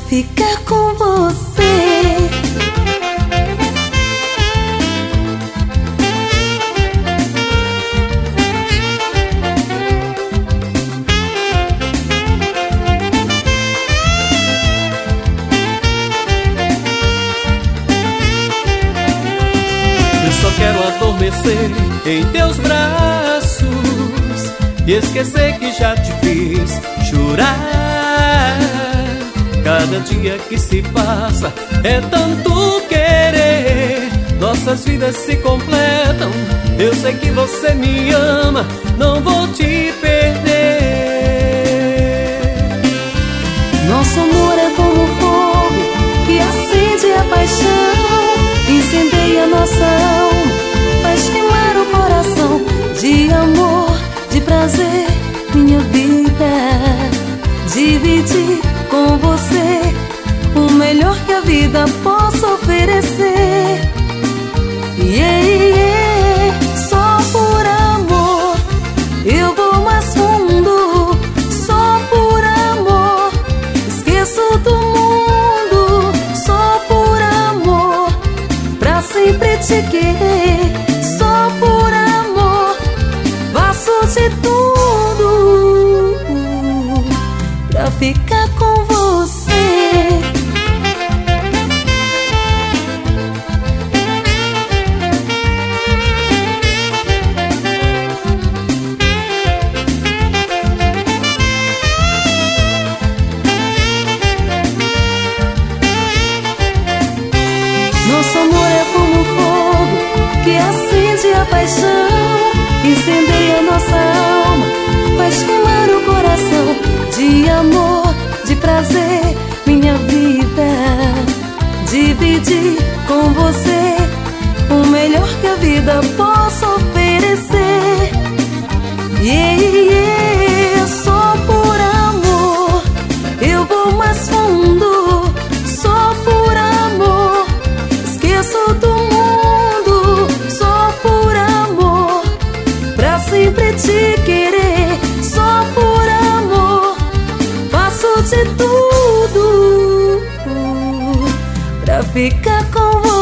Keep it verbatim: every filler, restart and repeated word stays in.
ficar com você. Eu só quero adormecer em teus braços e esquecer que já te fiz chorar. Cada dia que se passa é tanto querer, nossas vidas se completam. Eu sei que você me ama, não vou te perder. Nosso amor é como fogo que acende a paixão, incendeia nossa alma, faz queimar o coração. De amor, de prazer, minha vida, dividir com você o melhor que a vida possa oferecer. Yeah, yeah. Só por amor eu vou mais fundo, só por amor esqueço do mundo, só por amor pra sempre te querer, só por amor faço de tudo pra ficar com você. Nosso amor é como fogo que acende a paixão, incendeia nossa alma, faz queimar o coração. De amor, de prazer, minha vida, dividir com você o melhor que a vida possa oferecer. Yeah, yeah. Só por amor eu vou mais fundo, só por amor esqueço do mundo, só por amor pra sempre te querer, só por amor faço de tudo pra ficar com você.